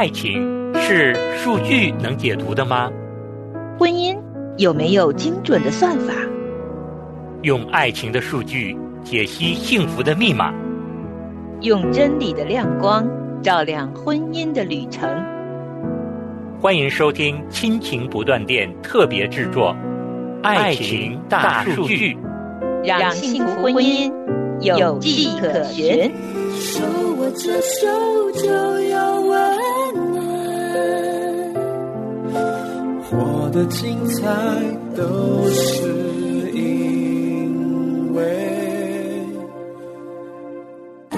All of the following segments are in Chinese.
爱情是数据能解读的吗？ 婚姻有没有精准的算法？ 用爱情的数据解析幸福的密码， 用真理的亮光照亮婚姻的旅程。 欢迎收听亲情不断电特别制作《爱情大数据》， 让幸福婚姻有迹可循。 手握着手就有温暖， 活得精彩都是因为爱。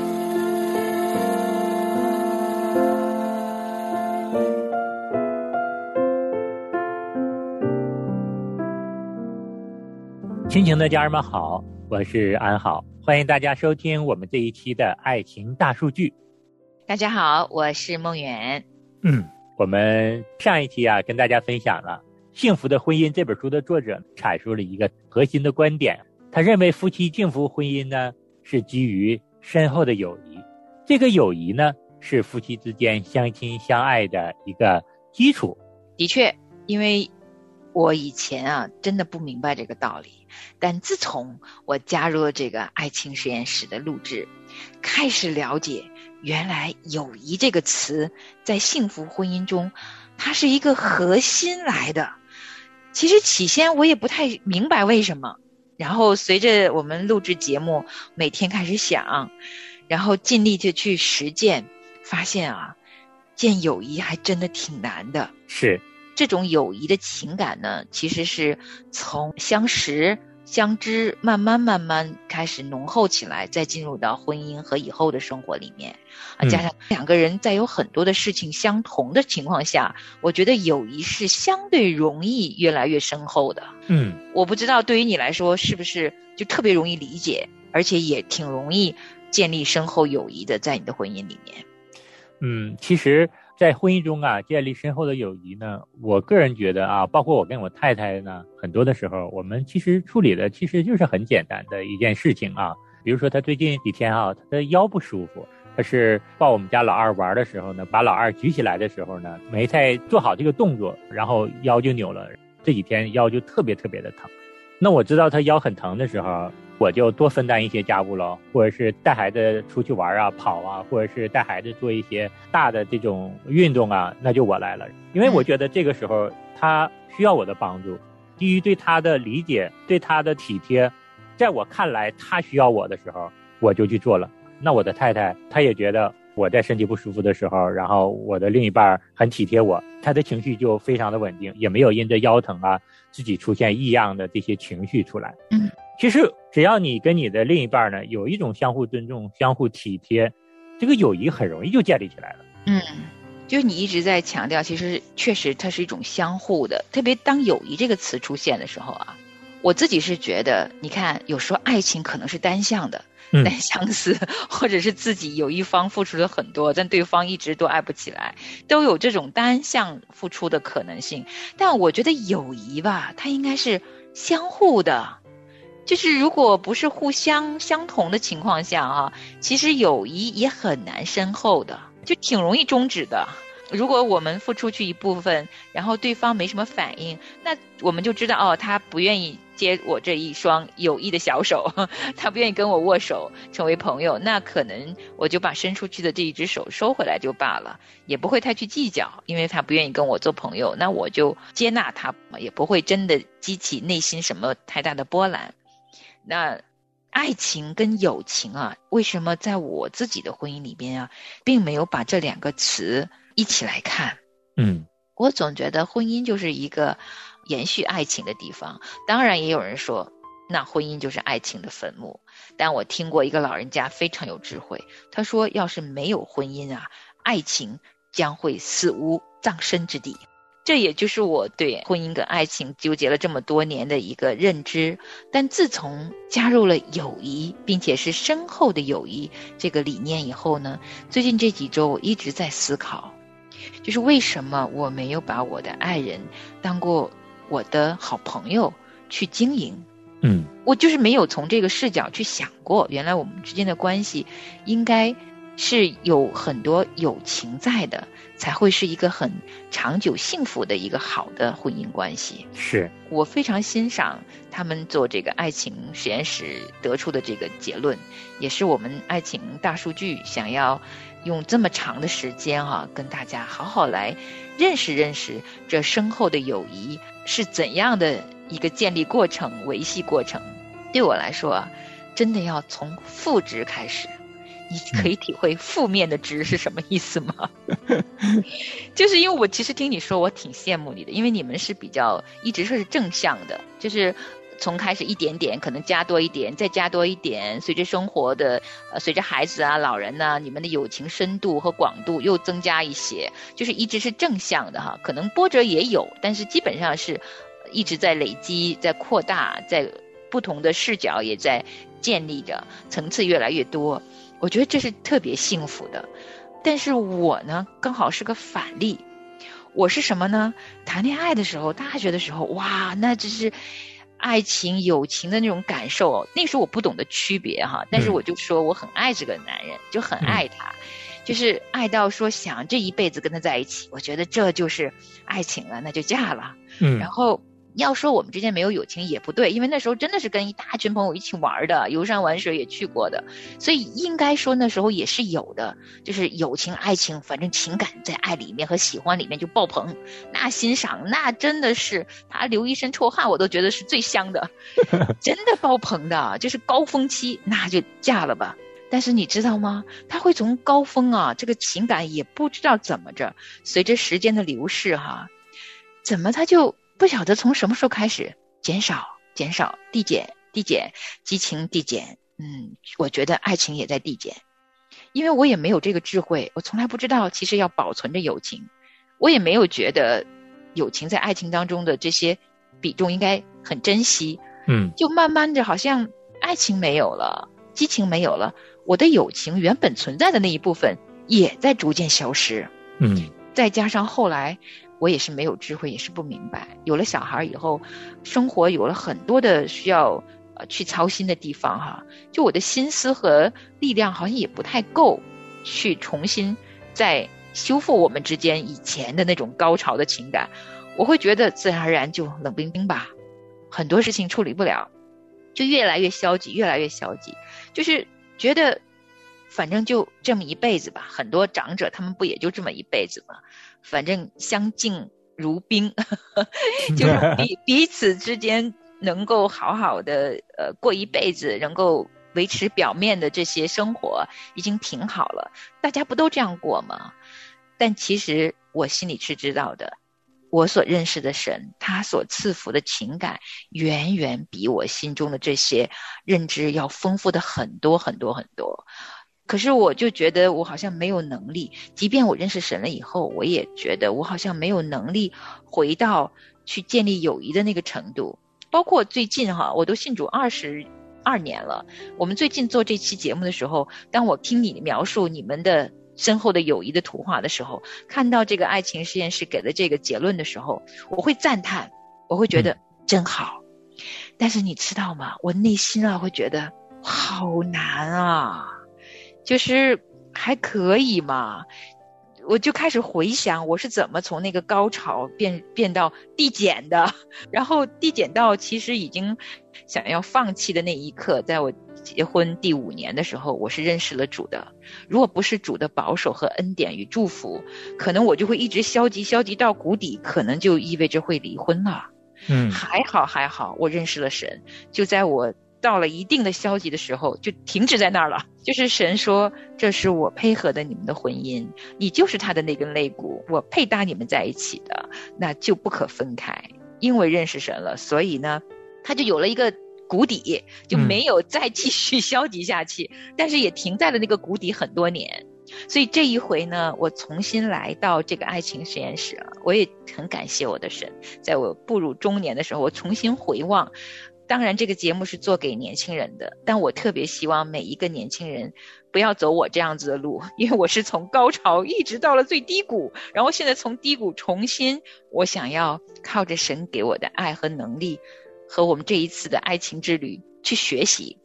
亲情的家人们好，我是安好，欢迎大家收听我们这一期的爱情大数据。 大家好，我是梦圆。 我们上一期跟大家分享了《幸福的婚姻》这本书的作者阐述了一个核心的观点，他认为夫妻幸福婚姻呢是基于深厚的友谊，这个友谊呢是夫妻之间相亲相爱的一个基础。 的确，因为我以前真的不明白这个道理，但自从我加入了这个爱情实验室的录制，开始了解原来友谊这个词在幸福婚姻中它是一个核心来的。其实起先我也不太明白为什么，然后随着我们录制节目每天开始想，然后尽力的去实践，发现建友谊还真的挺难的。 是这种友谊的情感呢，其实是从相识相知慢慢开始浓厚起来，再进入到婚姻和以后的生活里面加上两个人在有很多的事情相同的情况下，我觉得友谊是相对容易越来越深厚的。我不知道对于你来说是不是就特别容易理解，而且也挺容易建立深厚友谊的在你的婚姻里面。 其实在婚姻中建立深厚的友谊呢，我个人觉得包括我跟我太太呢，很多的时候我们其实处理的其实就是很简单的一件事情比如说她最近几天她的腰不舒服，她是抱我们家老二玩的时候呢，把老二举起来的时候呢，没太做好这个动作，然后腰就扭了，这几天腰就特别特别的疼。那我知道她腰很疼的时候，我就多分担一些家务了，或者是带孩子出去玩跑或者是带孩子做一些大的这种运动那就我来了。因为我觉得这个时候他需要我的帮助，基于对他的理解，对他的体贴，在我看来他需要我的时候，我就去做了。那我的太太她也觉得我在身体不舒服的时候，然后我的另一半很体贴我，他的情绪就非常的稳定，也没有因着腰疼自己出现异样的这些情绪出来。其实只要你跟你的另一半呢有一种相互尊重相互体贴，这个友谊很容易就建立起来了。 就是你一直在强调，其实确实它是一种相互的，特别当友谊这个词出现的时候我自己是觉得，你看有时候爱情可能是单向的，单相思，或者是自己有一方付出了很多，但对方一直都爱不起来，都有这种单向付出的可能性。但我觉得友谊它应该是相互的，就是如果不是互相相同的情况下其实友谊也很难深厚的，就挺容易终止的。如果我们付出去一部分，然后对方没什么反应，那我们就知道他不愿意接我这一双友谊的小手，他不愿意跟我握手成为朋友，那可能我就把伸出去的这一只手收回来就罢了，也不会太去计较，因为他不愿意跟我做朋友，那我就接纳他，也不会真的激起内心什么太大的波澜。那爱情跟友情为什么在我自己的婚姻里边并没有把这两个词一起来看？我总觉得婚姻就是一个延续爱情的地方。当然也有人说那婚姻就是爱情的坟墓，但我听过一个老人家非常有智慧，他说要是没有婚姻爱情将会死无葬身之地。这也就是我对婚姻跟爱情纠结了这么多年的一个认知。但自从加入了友谊，并且是深厚的友谊这个理念以后呢，最近这几周我一直在思考，就是为什么我没有把我的爱人当过我的好朋友去经营。我就是没有从这个视角去想过，原来我们之间的关系应该是有很多友情在的，才会是一个很长久幸福的一个好的婚姻关系。 是我非常欣赏他们做这个爱情实验室得出的这个结论，也是我们爱情大数据想要用这么长的时间跟大家好好来认识认识这深厚的友谊是怎样的一个建立过程、维系过程。对我来说真的要从负值开始。你可以体会负面的值是什么意思吗？就是因为我其实听你说我挺羡慕你的，因为你们是比较一直是正向的，就是从开始一点点可能加多一点，再加多一点，随着生活的随着孩子啊老人啊，你们的友情深度和广度又增加一些，就是一直是正向的可能波折也有，但是基本上是一直在累积，在扩大，在不同的视角也在建立着，层次越来越多，我觉得这是特别幸福的。但是我呢刚好是个反例，我是什么呢？谈恋爱的时候，大学的时候，哇，那只是爱情友情的那种感受，那时候我不懂得区别但是我就说我很爱这个男人，就很爱他，就是爱到说想这一辈子跟他在一起，我觉得这就是爱情了，那就嫁了。然后要说我们之间没有友情也不对，因为那时候真的是跟一大群朋友一起玩的，游山玩水也去过的，所以应该说那时候也是有的，就是友情爱情，反正情感在爱里面和喜欢里面就爆棚，那欣赏那真的是他流一身臭汗我都觉得是最香的，真的爆棚的，就是高峰期，那就嫁了吧。但是你知道吗？他会从高峰这个情感也不知道怎么着，随着时间的流逝怎么他就不晓得从什么时候开始减少、递减、激情递减。我觉得爱情也在递减，因为我也没有这个智慧，我从来不知道其实要保存着友情，我也没有觉得友情在爱情当中的这些比重应该很珍惜。就慢慢的好像爱情没有了，激情没有了，我的友情原本存在的那一部分也在逐渐消失。再加上后来我也是没有智慧，也是不明白，有了小孩以后，生活有了很多的需要去操心的地方就我的心思和力量好像也不太够去重新再修复我们之间以前的那种高潮的情感，我会觉得自然而然就冷冰冰吧，很多事情处理不了，就越来越消极，就是觉得反正就这么一辈子吧，很多长者他们不也就这么一辈子吗？反正相敬如宾就是彼此之间能够好好的过一辈子，能够维持表面的这些生活已经挺好了，大家不都这样过吗？但其实我心里是知道的，我所认识的神，他所赐福的情感远远比我心中的这些认知要丰富的很多很多很多。可是我就觉得我好像没有能力，即便我认识神了以后，我也觉得我好像没有能力回到去建立友谊的那个程度。包括最近我都信主22年了，我们最近做这期节目的时候，当我听你描述你们的深厚的友谊的图画的时候，看到这个爱情实验室给的这个结论的时候，我会赞叹，我会觉得真好。但是你知道吗？我内心会觉得好难啊，就是还可以嘛。我就开始回想我是怎么从那个高潮变到递减的，然后递减到其实已经想要放弃的那一刻，在我结婚第5年的时候，我是认识了主的。如果不是主的保守和恩典与祝福，可能我就会一直消极到谷底，可能就意味着会离婚了。还好我认识了神，就在我到了一定的消极的时候就停止在那儿了，就是神说这是我配合的你们的婚姻，你就是他的那根肋骨，我配搭你们在一起的，那就不可分开。因为认识神了，所以呢他就有了一个谷底，就没有再继续消极下去，但是也停在了那个谷底很多年。所以这一回呢，我重新来到这个爱情实验室我也很感谢我的神，在我步入中年的时候，我重新回望。当然这个节目是做给年轻人的，但我特别希望每一个年轻人不要走我这样子的路，因为我是从高潮一直到了最低谷，然后现在从低谷重新，我想要靠着神给我的爱和能力和我们这一次的爱情之旅去学习，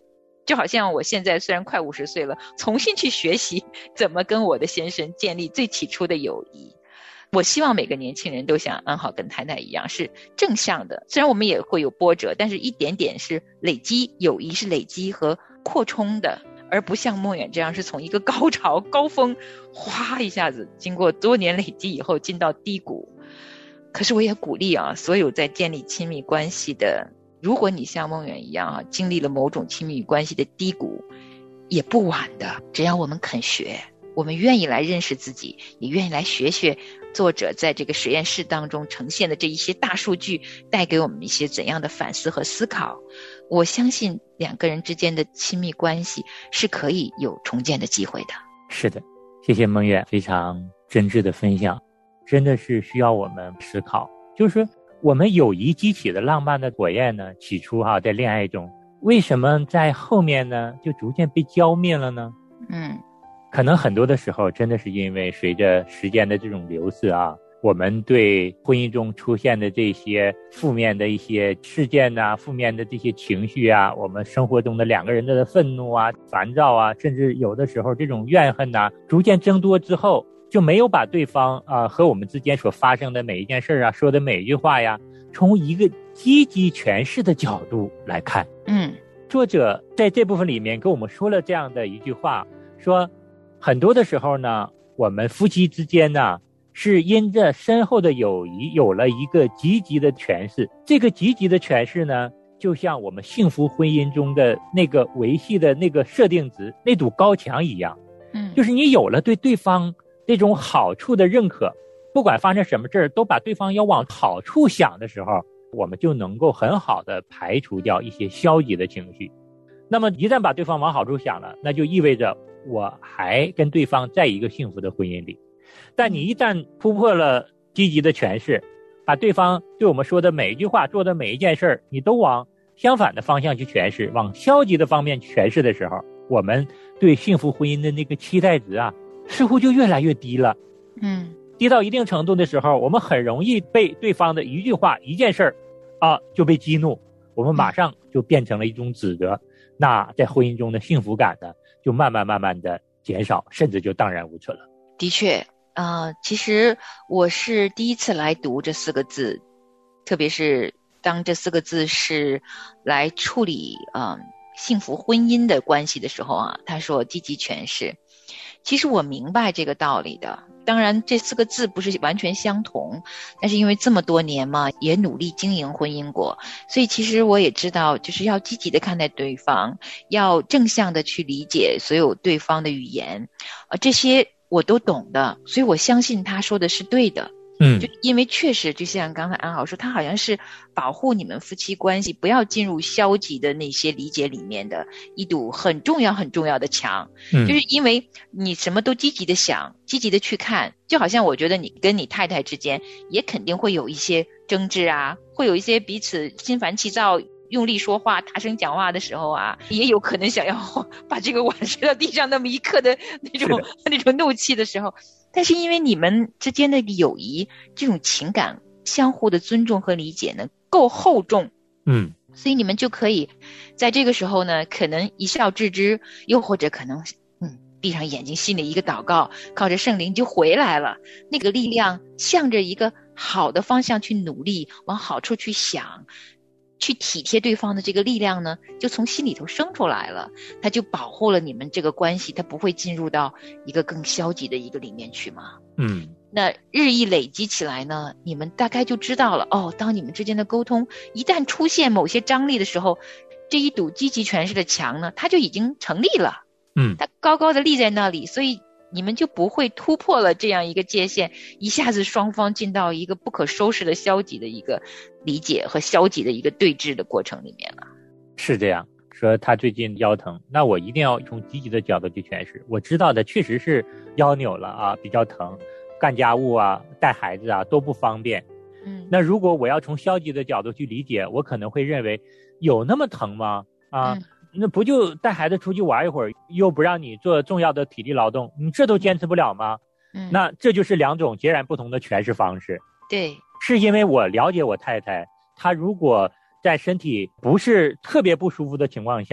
就好像我现在虽然快50岁了，重新去学习怎么跟我的先生建立最起初的友谊。我希望每个年轻人都像安好跟太太一样是正向的，虽然我们也会有波折，但是一点点是累积，友谊是累积和扩充的，而不像梦远这样是从一个高潮高峰哗一下子经过多年累积以后进到低谷。可是我也鼓励所有在建立亲密关系的，如果你像梦远一样经历了某种亲密关系的低谷，也不晚的，只要我们肯学，我们愿意来认识自己，也愿意来学学作者在这个实验室当中呈现的这一些大数据带给我们一些怎样的反思和思考。我相信两个人之间的亲密关系是可以有重建的机会的。 是的，谢谢梦远非常真挚的分享，真的是需要我们思考，就是说我们友谊激起的浪漫的火焰呢，起初在恋爱中，为什么在后面呢就逐渐被浇灭了呢？可能很多的时候真的是因为随着时间的这种流逝我们对婚姻中出现的这些负面的一些事件负面的这些情绪我们生活中的两个人的愤怒烦躁甚至有的时候这种怨恨逐渐增多之后，就没有把对方和我们之间所发生的每一件事说的每一句话从一个积极诠释的角度来看。作者在这部分里面跟我们说了这样的一句话，说很多的时候呢，我们夫妻之间呢是因着深厚的友谊有了一个积极的诠释，这个积极的诠释呢，就像我们幸福婚姻中的那个维系的那个设定值，那堵高墙一样。就是你有了对对方这种好处的认可，不管发生什么事儿，都把对方要往好处想的时候，我们就能够很好的排除掉一些消极的情绪。那么一旦把对方往好处想了，那就意味着我还跟对方在一个幸福的婚姻里。但你一旦突破了积极的诠释，把对方对我们说的每一句话做的每一件事儿，你都往相反的方向去诠释，往消极的方面去诠释的时候，我们对幸福婚姻的那个期待值似乎就越来越低了。低到一定程度的时候，我们很容易被对方的一句话一件事儿就被激怒，我们马上就变成了一种指责，那在婚姻中的幸福感呢就慢慢的减少，甚至就荡然无存了。 的确其实我是第一次来读这4个字，特别是当这4个字是来处理幸福婚姻的关系的时候他说积极诠释，其实我明白这个道理的。当然这4个字不是完全相同，但是因为这么多年嘛，也努力经营婚姻过，所以其实我也知道就是要积极的看待对方，要正向的去理解所有对方的语言这些我都懂的，所以我相信他说的是对的。就因为确实就像刚才安好说，他好像是保护你们夫妻关系不要进入消极的那些理解里面的一堵很重要很重要的墙。就是因为你什么都积极的想，积极的去看，就好像我觉得你跟你太太之间也肯定会有一些争执会有一些彼此心烦气躁，用力说话大声讲话的时候也有可能想要把这个碗摔到地上那么一刻的那种怒气的时候，但是因为你们之间的友谊这种情感相互的尊重和理解呢够厚重，所以你们就可以在这个时候呢可能一笑置之，又或者可能闭上眼睛心里一个祷告，靠着圣灵就回来了，那个力量向着一个好的方向去努力，往好处去想，去体贴对方的这个力量呢就从心里头生出来了，它就保护了你们这个关系，它不会进入到一个更消极的一个里面去嘛。那日益累积起来呢，你们大概就知道了当你们之间的沟通一旦出现某些张力的时候，这一堵积极诠释的墙呢它就已经成立了，它高高的立在那里，所以你们就不会突破了这样一个界限，一下子双方进到一个不可收拾的消极的一个理解和消极的一个对峙的过程里面了。 是这样说，他最近腰疼，那我一定要从积极的角度去诠释，我知道的确实是腰扭了比较疼，干家务带孩子都不方便。那如果我要从消极的角度去理解，我可能会认为有那么疼吗？那不就带孩子出去玩一会儿，又不让你做重要的体力劳动，你这都坚持不了吗？那这就是2种截然不同的诠释方式。 对， 是因为我了解我太太，她如果在身体不是特别不舒服的情况下，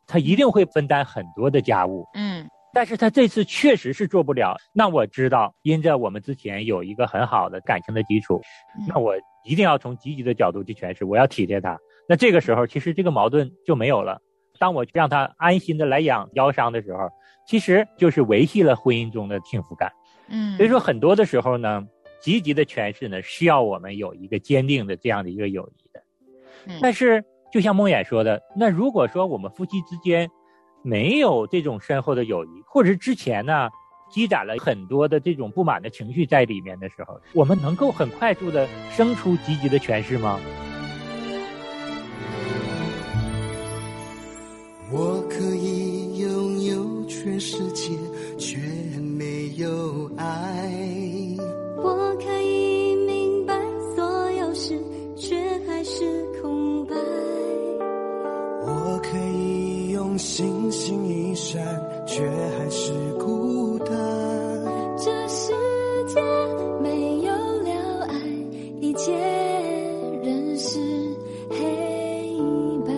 他一定会分担很多的家务。但是他这次确实是做不了。那我知道，因着我们之前有一个很好的感情的基础，那我一定要从积极的角度去诠释，我要体贴他。那这个时候，其实这个矛盾就没有了。当我让他安心的来养腰伤的时候，其实就是维系了婚姻中的幸福感。所以说很多的时候呢，积极的诠释呢，需要我们有一个坚定的这样的一个友谊的。但是就像梦魇说的，那如果说我们夫妻之间没有这种深厚的友谊，或者是之前呢积攒了很多的这种不满的情绪在里面的时候，我们能够很快速的生出积极的诠释吗？ 我可以拥有全世界，却没有爱。 我可以明白所有事，却还是空白。 我可以用星星一闪，却还是孤单。 这世界没有了爱，一切仍是黑白。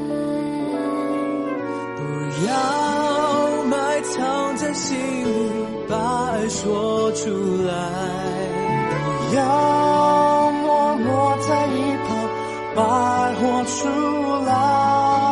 不要埋藏在心里，把爱说出来。不要默默在一旁，把爱活出来。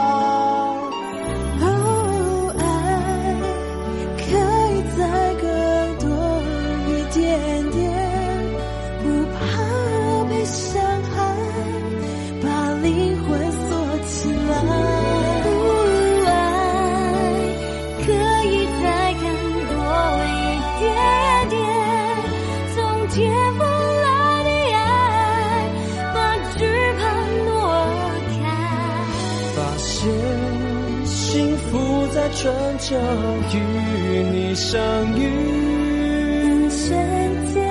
春秋与你相遇， 瞬间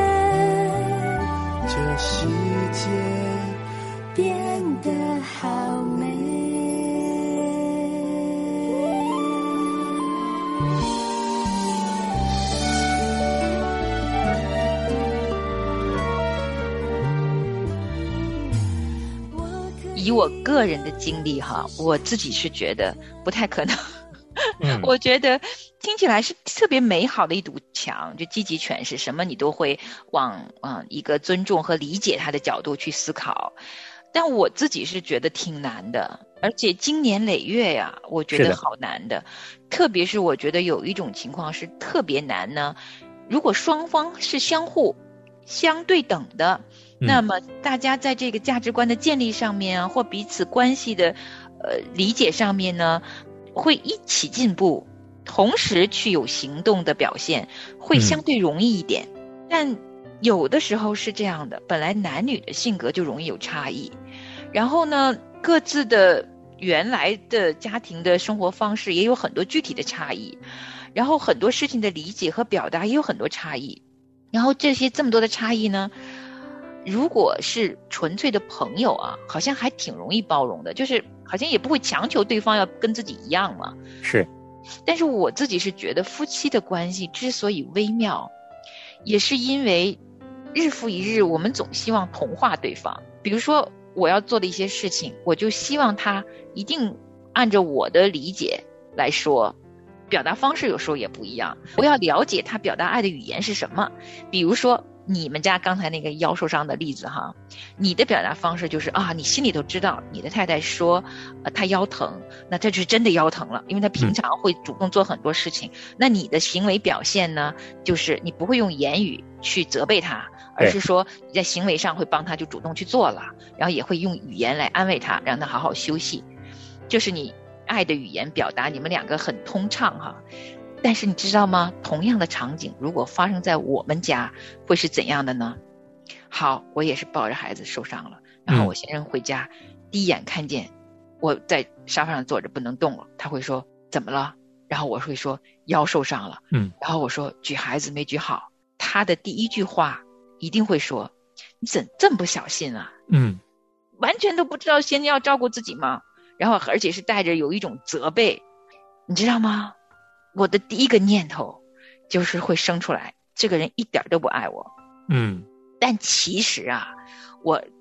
这世界变得好美。 以我个人的经历哈，我自己是觉得不太可能。我觉得听起来是特别美好的一堵墙，就积极诠释什么你都会往一个尊重和理解他的角度去思考，但我自己是觉得挺难的，而且经年累月呀，我觉得好难的。特别是我觉得有一种情况是特别难呢，如果双方是相互相对等的，那么大家在这个价值观的建立上面啊，或彼此关系的理解上面呢，会一起进步，同时去有行动的表现，会相对容易一点。但有的时候是这样的，本来男女的性格就容易有差异，然后呢，各自的原来的家庭的生活方式也有很多具体的差异，然后很多事情的理解和表达也有很多差异，然后这么多的差异呢，如果是纯粹的朋友啊，好像还挺容易包容的，就是好像也不会强求对方要跟自己一样嘛。 是。 但是我自己是觉得夫妻的关系之所以微妙，也是因为日复一日我们总希望同化对方。比如说我要做的一些事情，我就希望他一定按照我的理解来说，表达方式有时候也不一样，我要了解他表达爱的语言是什么。比如说你们家刚才那个腰受伤的例子哈，你的表达方式就是你心里头知道你的太太说她腰疼，那这就是真的腰疼了，因为她平常会主动做很多事情。那你的行为表现呢，就是你不会用言语去责备她，而是说你在行为上会帮她就主动去做了，然后也会用语言来安慰她，让她好好休息。就是你爱的语言表达，你们两个很通畅哈。但是你知道吗？同样的场景如果发生在我们家，会是怎样的呢？好，我也是抱着孩子受伤了，然后我先生回家，第一眼看见我在沙发上坐着不能动了，他会说怎么了？然后我会说腰受伤了，然后我说举孩子没举好，他的第一句话一定会说你怎这么不小心啊？完全都不知道先要照顾自己吗？然后而且是带着有一种责备，你知道吗？我的第一个念头就是会生出来，这个人一点都不爱我。但其实啊，我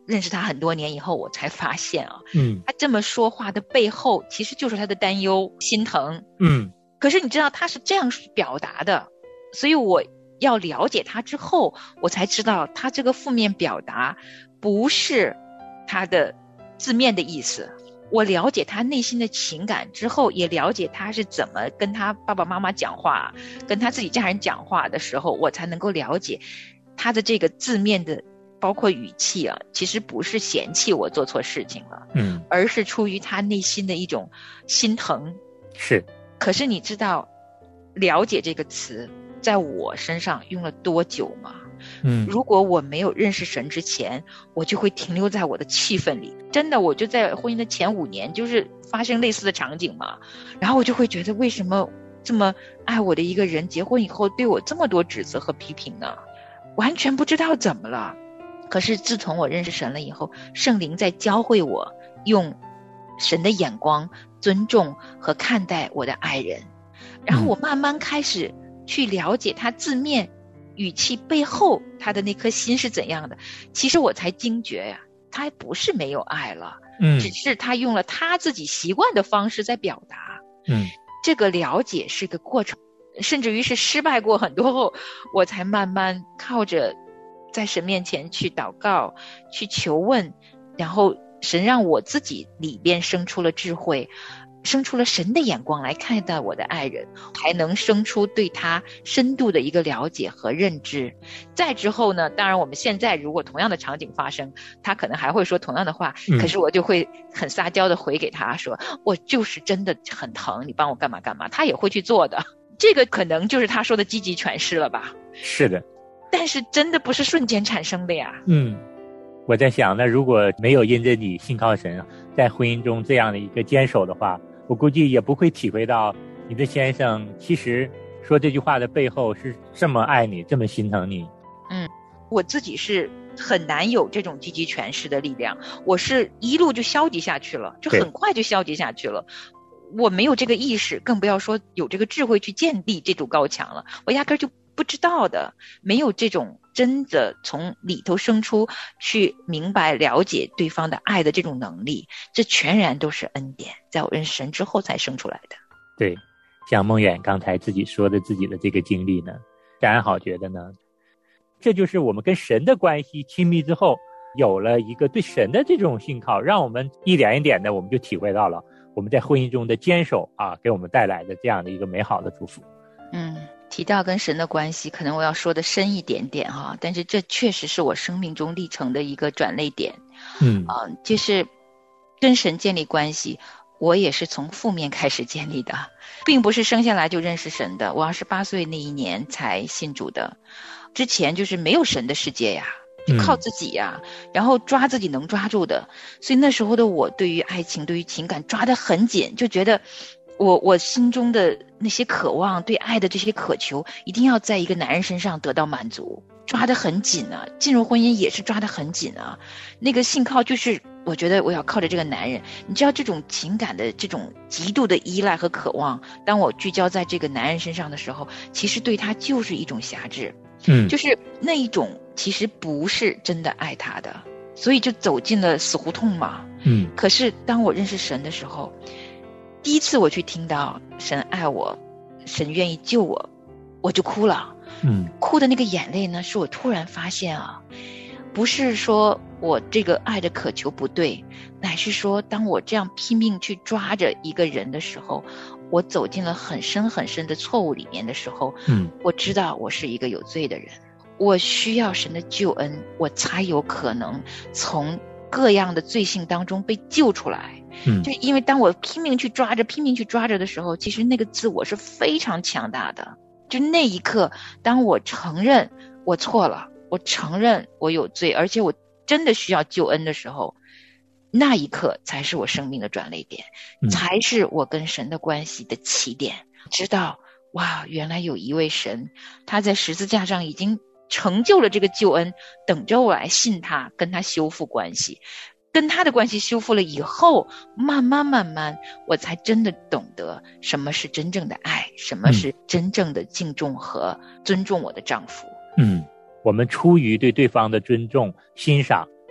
认识他很多年以后，我才发现啊， 他这么说话的背后其实就是他的担忧、心疼。可是你知道他是这样表达的，所以我要了解他之后，我才知道他这个负面表达不是他的字面的意思。我了解他内心的情感之后，也了解他是怎么跟他爸爸妈妈讲话，跟他自己家人讲话的时候，我才能够了解他的这个字面的包括语气啊，其实不是嫌弃我做错事情了，而是出于他内心的一种心疼。 是。 可是你知道了解这个词在我身上用了多久吗？如果我没有认识神之前，我就会停留在我的气氛里。真的，我就在婚姻的前5年就是发生类似的场景嘛，然后我就会觉得为什么这么爱我的一个人结婚以后对我这么多指责和批评呢？完全不知道怎么了。可是自从我认识神了以后，圣灵在教会我用神的眼光尊重和看待我的爱人，然后我慢慢开始去了解他字面语气背后他的那颗心是怎样的。其实我才惊觉呀，他不是没有爱了，只是他用了他自己习惯的方式在表达。这个了解是个过程，甚至于是失败过很多后，我才慢慢靠着在神面前去祷告，去求问，然后神让我自己里边生出了智慧，生出了神的眼光来看待我的爱人，才能生出对他深度的一个了解和认知。再之后呢，当然我们现在如果同样的场景发生，他可能还会说同样的话，可是我就会很撒娇的回给他说，我就是真的很疼，你帮我干嘛干嘛，他也会去做的。这个可能就是他说的积极诠释了吧。 是的， 但是真的不是瞬间产生的呀。 我在想，那如果没有因着你信靠神，在婚姻中这样的一个坚守的话，我估计也不会体会到你的先生其实说这句话的背后是这么爱你，这么心疼你。 我自己是很难有这种积极诠释的力量，我是一路就消极下去了，就很快就消极下去了。我没有这个意识，更不要说有这个智慧去建立这堵高墙了，我压根就不知道的，没有这种真的从里头生出去明白了解对方的爱的这种能力，这全然都是恩典，在我认识神之后才生出来的。 对，像梦远刚才自己说的自己的这个经历呢，家安好觉得呢，这就是我们跟神的关系亲密之后，有了一个对神的这种信靠，让我们一点一点的我们就体会到了我们在婚姻中的坚守啊，给我们带来的这样的一个美好的祝福。 提到跟神的关系，可能我要说的深一点点哈，但是这确实是我生命中历程的一个转捩点。就是跟神建立关系，我也是从负面开始建立的，并不是生下来就认识神的，我28岁那一年才信主的，之前就是没有神的世界呀，就靠自己呀，然后抓自己能抓住的，所以那时候的我对于爱情对于情感抓得很紧，就觉得我心中的那些渴望，对爱的这些渴求，一定要在一个男人身上得到满足，抓得很紧啊，进入婚姻也是抓得很紧啊。那个信靠就是我觉得我要靠着这个男人，你知道这种情感的这种极度的依赖和渴望，当我聚焦在这个男人身上的时候，其实对他就是一种辖制，就是那一种其实不是真的爱他的，所以就走进了死胡同嘛。可是当我认识神的时候，第一次我去听到神爱我，神愿意救我，我就哭了。哭的那个眼泪呢，是我突然发现啊，不是说我这个爱的渴求不对，乃是说当我这样拼命去抓着一个人的时候，我走进了很深很深的错误里面的时候，我知道我是一个有罪的人，我需要神的救恩，我才有可能从各样的罪性当中被救出来。就因为当我拼命去抓着的时候，其实那个自我是非常强大的。就那一刻，当我承认我错了，我承认我有罪，而且我真的需要救恩的时候，那一刻才是我生命的转捩点，才是我跟神的关系的起点。知道哇，原来有一位神，他在十字架上已经成就了这个救恩，等着我来信他，跟他修复关系。跟他的关系修复了以后，慢慢我才真的懂得什么是真正的爱，什么是真正的敬重和尊重我的丈夫。 我们出于对对方的尊重欣赏，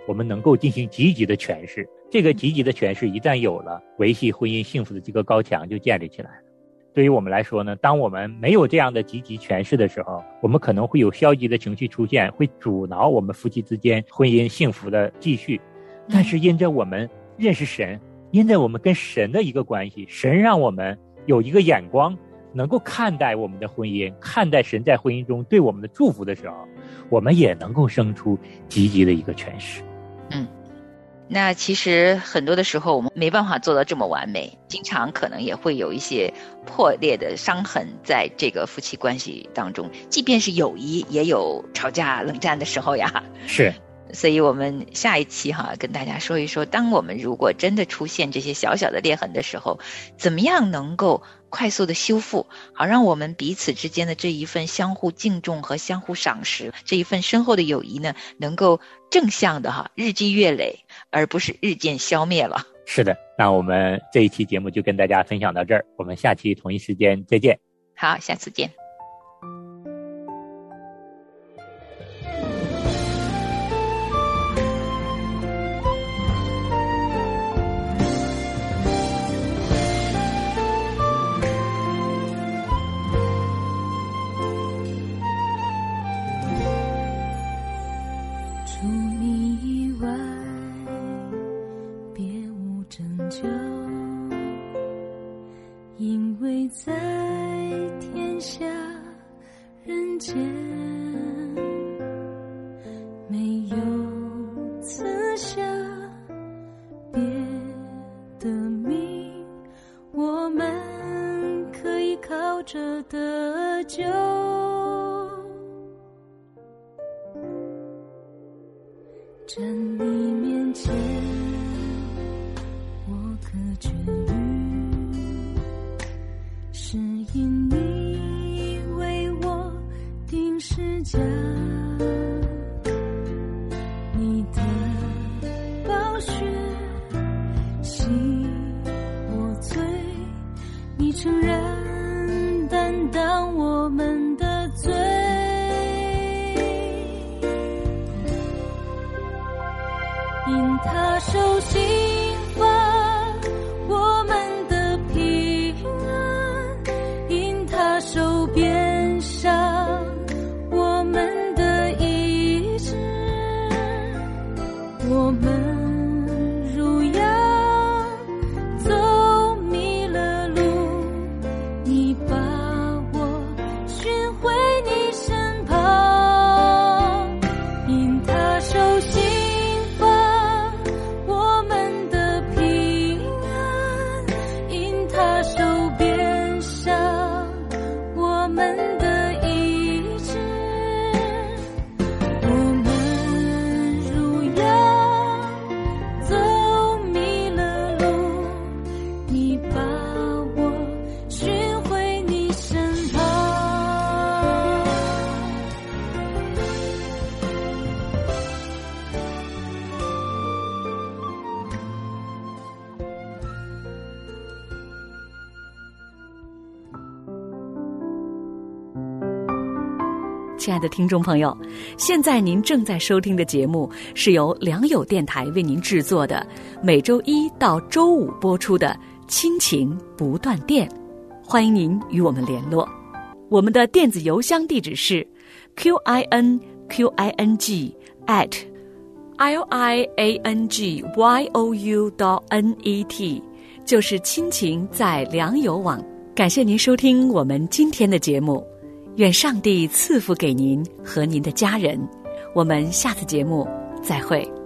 我们能够进行积极的诠释。这个积极的诠释一旦有了，维系婚姻幸福的这个高墙就建立起来了。对于我们来说呢，当我们没有这样的积极诠释的时候，我们可能会有消极的情绪出现，会阻挠我们夫妻之间婚姻幸福的继续。但是因着我们认识神，因着我们跟神的一个关系，神让我们有一个眼光，能够看待我们的婚姻，看待神在婚姻中对我们的祝福的时候，我们也能够生出积极的一个诠释。 那其实很多的时候我们没办法做到这么完美，经常可能也会有一些破裂的伤痕在这个夫妻关系当中，即便是友谊也有吵架冷战的时候呀。 是， 所以我们下一期跟大家说一说，当我们如果真的出现这些小小的裂痕的时候，怎么样能够快速的修复，好让我们彼此之间的这一份相互敬重和相互赏识，这一份深厚的友谊呢，能够正向的日积月累，而不是日渐消灭了。 是的，那我们这一期节目就跟大家分享到这儿，我们下期同一时间再见。 好，下次见。 除你以外，别无拯救，因为在天下人间，没有赐下别的名，我们可以靠着得救。站你面前，我可痊愈，是因你为我定十架，你的宝血洗我罪，你诚然担当我们的罪。因他受刑罚，我们的平安；因他受鞭伤，我们的医治。我们如羊走迷了路，你把我寻回你身旁。因他受刑亲爱的听众朋友，现在您正在收听的节目是由良友电台为您制作的，每周一到周五播出的亲情不断电。欢迎您与我们联络，我们的电子邮箱地址是 QINQING@liangyou.net， 就是亲情在良友网。感谢您收听我们今天的节目，愿上帝赐福给您和您的家人。我们下次节目再会。